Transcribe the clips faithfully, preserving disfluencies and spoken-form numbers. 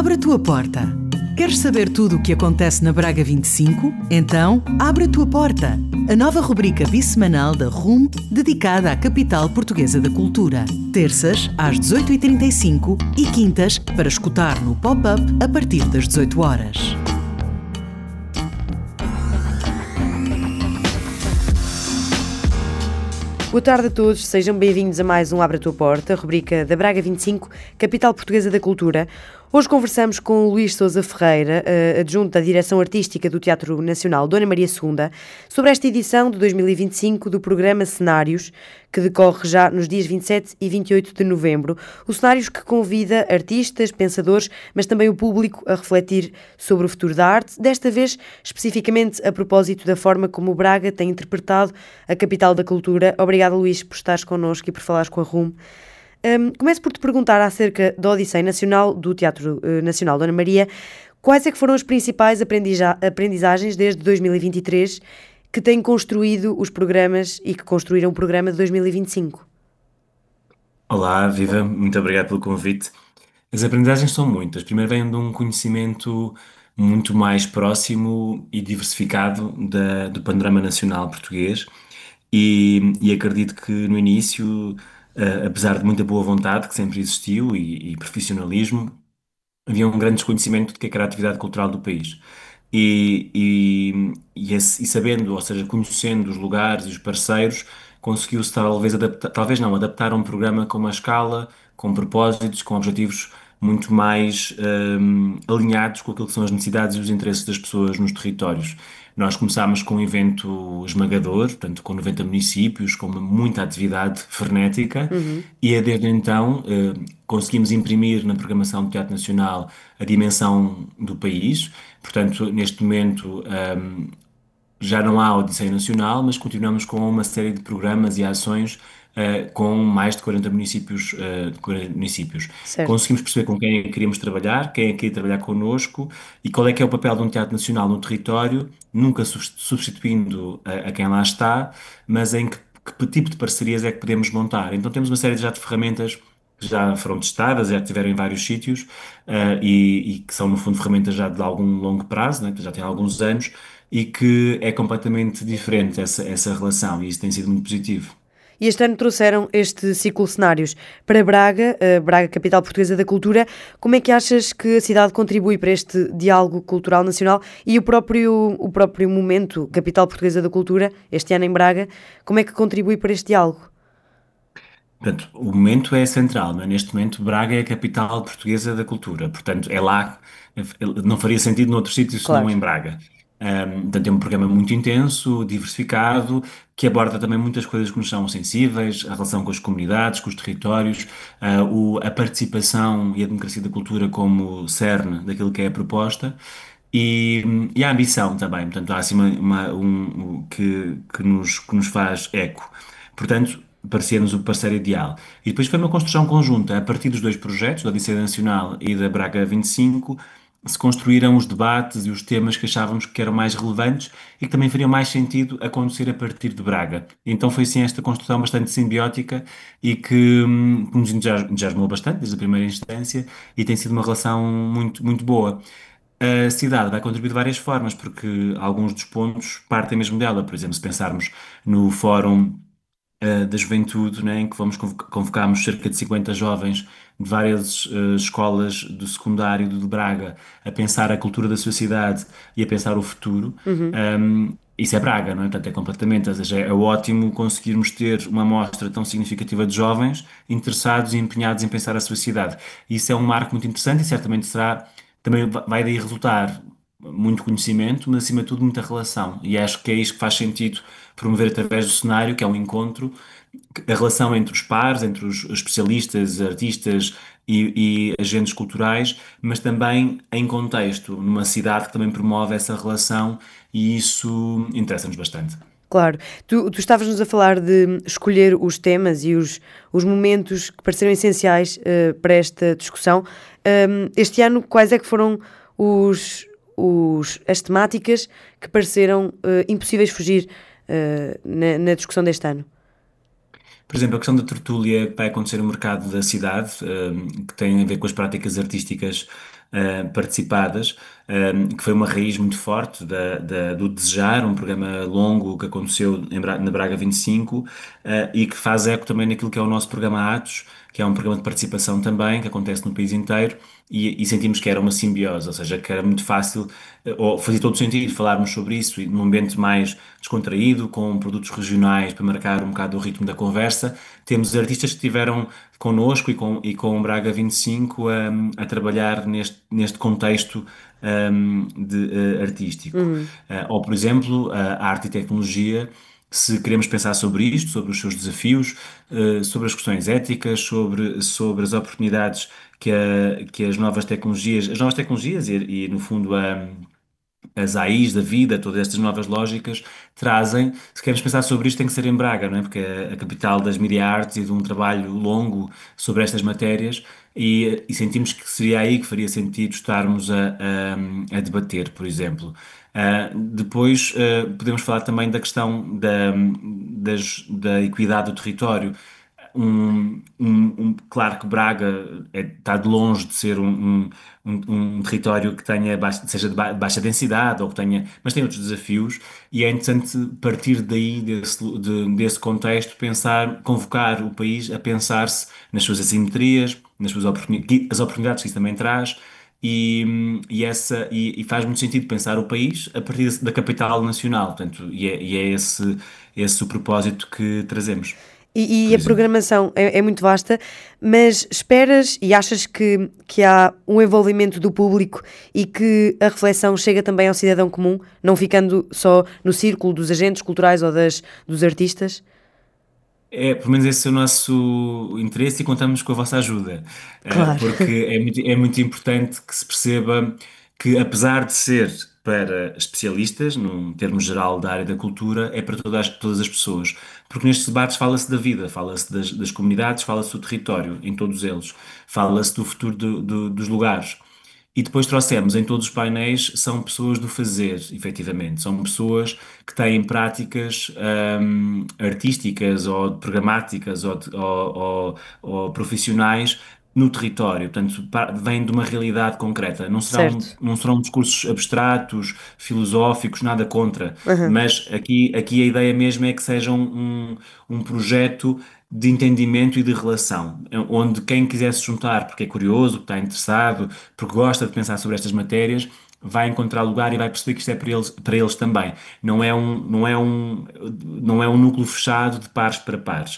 Abre a tua porta. Queres saber tudo o que acontece na Braga vinte e cinco? Então, abre a tua porta. A nova rubrica bissemanal da R U M dedicada à capital portuguesa da cultura. Terças, às dezoito e trinta e cinco e quintas, para escutar no pop-up a partir das dezoito horas. Boa tarde a todos, sejam bem-vindos a mais um Abre a Tua Porta, rubrica da Braga vinte e cinco, capital portuguesa da cultura. Hoje conversamos com o Luís Sousa Ferreira, adjunto da Direção Artística do Teatro Nacional Dona Maria segunda, sobre esta edição de dois mil e vinte e cinco do programa Cenários, que decorre já nos dias vinte e sete e vinte e oito de novembro. O Cenários que convida artistas, pensadores, mas também o público a refletir sobre o futuro da arte, desta vez especificamente a propósito da forma como o Braga tem interpretado a capital da cultura. Obrigada, Luís, por estares connosco e por falares com a R U M. Um, começo por te perguntar acerca da Odisseia Nacional do Teatro uh, Nacional Dona Maria. Quais é que foram as principais aprendija- aprendizagens desde dois mil e vinte e três que têm construído os programas e que construíram o programa de dois mil e vinte e cinco? Olá, Viva, muito obrigado pelo convite. As aprendizagens são muitas. Primeiro vem de um conhecimento muito mais próximo e diversificado da- do panorama nacional português e, e acredito que no início, eh, apesar de muita boa vontade que sempre existiu e, e profissionalismo, havia um grande desconhecimento do que é que era a atividade cultural do país. E, e, e, esse- e sabendo, ou seja, conhecendo os lugares e os parceiros, conseguiu-se talvez adaptar, talvez não, adaptar um programa com uma escala, com propósitos, com objetivos muito mais hum, alinhados com aquilo que são as necessidades e os interesses das pessoas nos territórios. Nós começámos com um evento esmagador, portanto, com noventa municípios, com uma- muita atividade frenética, Uhum. e é desde então eh, conseguimos imprimir na programação do Teatro Nacional a dimensão do país. Portanto, neste momento, ehm, já não há Odisseia Nacional, mas continuamos com uma série de programas e ações eh, com mais de quarenta municípios, eh, de quarenta municípios. Certo. Conseguimos perceber com quem é que queríamos trabalhar, quem é que queria trabalhar connosco e qual é que é o papel de um Teatro Nacional no território, nunca sus- substituindo a, a quem lá está, mas em que, que tipo de parcerias é que podemos montar. Então temos uma série já de ferramentas que já foram testadas, já estiveram em vários sítios, eh, e, e que são, no fundo, ferramentas já de algum longo prazo, né, que já têm alguns anos, e que é completamente diferente essa, essa relação, e isso tem sido muito positivo. E este ano trouxeram este ciclo Cenários para Braga, a Braga, capital portuguesa da cultura. Como é que achas que a cidade contribui para este diálogo cultural nacional e o próprio, o próprio momento capital portuguesa da cultura, este ano em Braga, como é que contribui para este diálogo? Portanto, o momento é central, não é? Neste momento, Braga é a capital portuguesa da cultura, portanto, é lá, não faria sentido noutro sítio senão Claro. em Braga. Ahm, portanto, é um programa muito intenso, diversificado, que aborda também muitas coisas que nos são sensíveis, a relação com as comunidades, com os territórios, ah, o- a participação e a democracia da cultura como cerne daquilo que é a proposta. E, e a ambição também, portanto, há assim uma, uma- um, um- que, que nos, que nos faz eco. Portanto, parecia-nos o parceiro ideal. E depois foi uma construção conjunta, a partir dos dois projetos, da Odisseia Nacional e da Braga vinte e cinco, se construíram os debates e os temas que achávamos que eram mais relevantes e que também fariam mais sentido acontecer a partir de Braga. Então foi sim esta construção bastante simbiótica e que, hum, que nos entusias- entusiasmou bastante desde a primeira instância e tem sido uma relação muito, muito boa. A cidade vai contribuir de várias formas, porque alguns dos pontos partem mesmo dela. Por exemplo, se pensarmos no Fórum eh, da Juventude, né, em que vamos convoc- convocarmos cerca de cinquenta jovens de várias eh, escolas do secundário de Braga a pensar a cultura da sua cidade e a pensar o futuro. Uhum. Um, isso é Braga, não é? Portanto, é completamente, ou seja, é ótimo conseguirmos ter uma amostra tão significativa de jovens interessados e empenhados em pensar a sua cidade. Isso é um marco muito interessante e certamente será, também va- vai daí resultar muito conhecimento, mas acima de tudo muita relação. E acho que é isto que faz sentido promover através do cenário, que é um encontro, a relação entre os pares, entre os especialistas, artistas e, e agentes culturais, mas também em contexto, numa cidade que também promove essa relação e isso interessa-nos bastante. Claro. Tu, tu estavas-nos a falar de escolher os temas e os, os momentos que pareceram essenciais eh, para esta discussão. Ahm, este ano, quais é que foram os, os, as temáticas que pareceram eh, impossíveis fugir eh, na, na discussão deste ano? Por exemplo, a questão da tertúlia que vai acontecer no mercado da cidade, hum, que tem a ver com as práticas artísticas uh, participadas, um, que foi uma raiz muito forte da, da- do Desejar, um programa longo que aconteceu em Bra- na Braga vinte e cinco, uh, e que faz eco também naquilo que é o nosso programa Atos, que é um programa de participação também, que acontece no país inteiro, e, e sentimos que era uma simbiose, ou seja, que era muito fácil, eh, ou fazia todo sentido falarmos sobre isso e num ambiente mais descontraído, com produtos regionais para marcar um bocado o ritmo da conversa. Temos artistas que estiveram connosco e com, e com o Braga vinte e cinco a, a trabalhar neste, neste contexto um, de, eh, artístico. Uhum. Eh, ou, por exemplo, a arte e tecnologia. Se queremos pensar sobre isto, sobre os seus desafios, eh, sobre as questões éticas, sobre, sobre as oportunidades que, a- que as novas tecnologias, as novas tecnologias e, e, no fundo, a, as A Is da vida, todas estas novas lógicas trazem. Se queremos pensar sobre isto, tem que ser em Braga, não é? Porque é a capital das media arts e de um trabalho longo sobre estas matérias, e, e sentimos que seria aí que faria sentido estarmos a, a, a debater, por exemplo. Ah, depois, ah, podemos falar também da questão da, das- da equidade do território. Um, um- um- claro que Braga é- está de longe de ser um, um- um- um território que tenha baixa- seja de ba- baixa densidade ou que tenha, mas tem outros desafios, e é interessante partir daí desse, lu- de- desse contexto, pensar, convocar o país a pensar-se nas suas assimetrias, nas suas oportuni- as oportunidades que isso também traz. E, hum, e essa, e, e faz muito sentido pensar o país a partir da capital nacional, portanto, e é, e é esse, esse o propósito que trazemos, E, e por a exemplo. programação é, é muito vasta, mas esperas e achas que, que há um envolvimento do público e que a reflexão chega também ao cidadão comum, não ficando só no círculo dos agentes culturais ou das, dos artistas? É, pelo menos esse é o nosso interesse, e contamos com a vossa ajuda. Eh, Claro. porque é muito, é muito importante que se perceba que, apesar de ser para especialistas, num termo geral da área da cultura, é para todas, todas as pessoas. Porque nestes debates fala-se da vida, fala-se das, das comunidades, fala-se do território, em todos eles, fala-se do futuro do- do- dos lugares. E depois trouxemos em todos os painéis, são pessoas do fazer, efetivamente. São pessoas que têm práticas hum, artísticas ou programáticas ou, de- ou- ou- ou profissionais no território. Portanto, pa- vêm de uma realidade concreta. Não serão, Certo. não serão discursos abstratos, filosóficos, nada contra. Aham. Mas aqui, aqui a ideia mesmo é que seja um, um um projeto de entendimento e de relação, onde quem quiser se juntar porque é curioso, porque está interessado, porque gosta de pensar sobre estas matérias, vai encontrar lugar e vai perceber que isto é para eles, para eles também. Não é um, não é um, não é um núcleo fechado de pares para pares.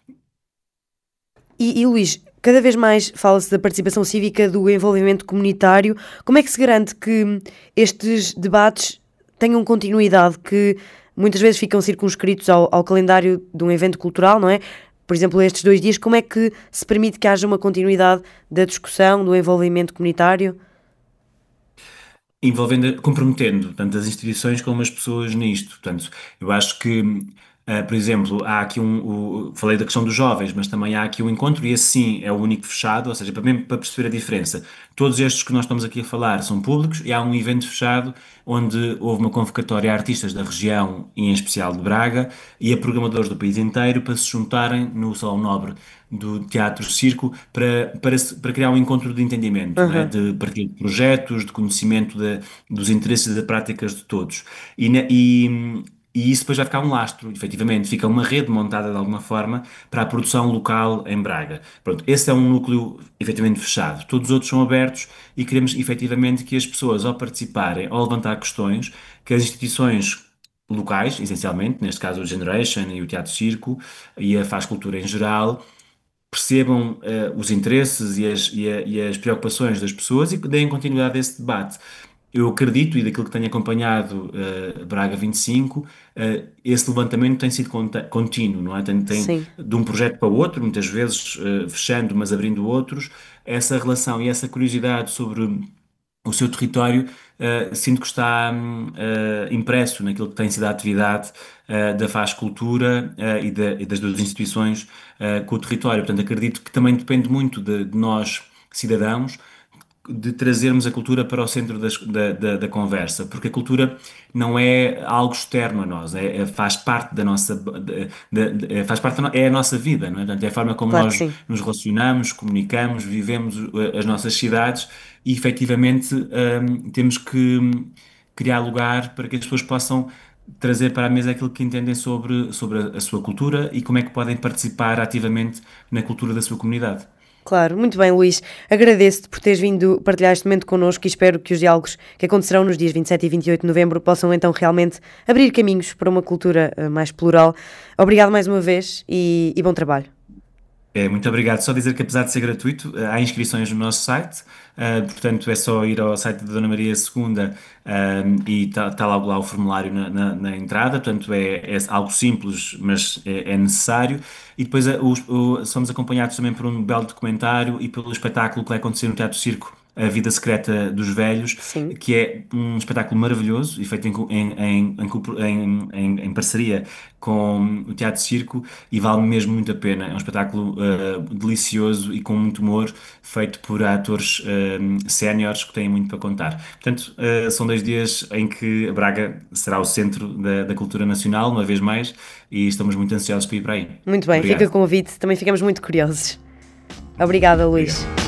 E, e Luís, cada vez mais fala-se da participação cívica, do envolvimento comunitário. Como é que se garante que estes debates tenham continuidade, que muitas vezes ficam circunscritos ao, ao calendário de um evento cultural, não é? Por exemplo, estes dois dias, como é que se permite que haja uma continuidade da discussão, do envolvimento comunitário? Envolvendo, comprometendo tanto as instituições como as pessoas nisto. Portanto, eu acho que, ah, por exemplo, há aqui um, o- falei da questão dos jovens, mas também há aqui um encontro, e esse sim é o único fechado, ou seja, para, mesmo para perceber a diferença. Todos estes que nós estamos aqui a falar são públicos, e há um evento fechado onde houve uma convocatória a artistas da região, e em especial de Braga, e a programadores do país inteiro para se juntarem no Salão Nobre do Teatro Circo para, para, se- para criar um encontro de entendimento, não é? Aham. De partilha de projetos, de conhecimento de- dos interesses e das práticas de todos. E, na- e, e isso depois vai ficar um lastro, efetivamente, fica uma rede montada de alguma forma para a produção local em Braga. Pronto, esse é um núcleo efetivamente fechado. Todos os outros são abertos, e queremos efetivamente que as pessoas, ao participarem, ao levantar questões, que as instituições locais, essencialmente, neste caso o Generation e o Teatro Circo e a Faz Cultura em geral, percebam eh, os interesses e as, e a- e as preocupações das pessoas e que deem continuidade a esse debate. Eu acredito, e daquilo que tenho acompanhado eh, Braga vinte e cinco, eh, esse levantamento tem sido conta- contínuo, não é? Tem, tem Sim. de um projeto para o outro, muitas vezes eh, fechando, mas abrindo outros, essa relação e essa curiosidade sobre o seu território, eh, sinto que está hum, eh, impresso naquilo que tem sido a atividade eh, da Faz Cultura eh, e, da- e das duas instituições eh, com o território. Portanto, acredito que também depende muito de, de nós, cidadãos, de trazermos a cultura para o centro das- da, da, da conversa, porque a cultura não é algo externo a nós, é, é- faz parte da nossa, da- da- da- é- faz parte da no- é a nossa vida, não é? Portanto, é a forma como Claro que nós sim. nos relacionamos, comunicamos, vivemos uh, as nossas cidades e efetivamente um, temos que criar lugar para que as pessoas possam trazer para a mesa aquilo que entendem sobre, sobre a, a sua cultura e como é que podem participar ativamente na cultura da sua comunidade. Claro, muito bem, Luís. Agradeço-te por teres vindo partilhar este momento connosco e espero que os diálogos que acontecerão nos dias vinte e sete e vinte e oito de novembro possam então realmente abrir caminhos para uma cultura eh, mais plural. Obrigado mais uma vez e, e bom trabalho. É, muito obrigado. Só dizer que apesar de ser gratuito, eh, há inscrições no nosso site, eh, portanto é só ir ao site da Dona Maria segunda, eh, e está logo lá o formulário na, na- na entrada, portanto é, é algo simples, mas é, é necessário. E depois eh, os- o- somos acompanhados também por um belo documentário e pelo espetáculo que vai acontecer no Teatro Circo, A Vida Secreta dos Velhos, Sim. que é um espetáculo maravilhoso e feito em, co- em, em, em, co- em- em- em parceria com o Teatro Circo e vale mesmo muito a pena. É um espetáculo uh, delicioso e com muito humor, feito por atores um, séniores que têm muito para contar. Portanto, uh, são dois dias em que Braga será o centro da, da cultura nacional, uma vez mais, e estamos muito ansiosos para ir para aí. Muito bem, fica o Obrigado. convite. Também ficamos muito curiosos. Obrigada, Luís. Obrigado.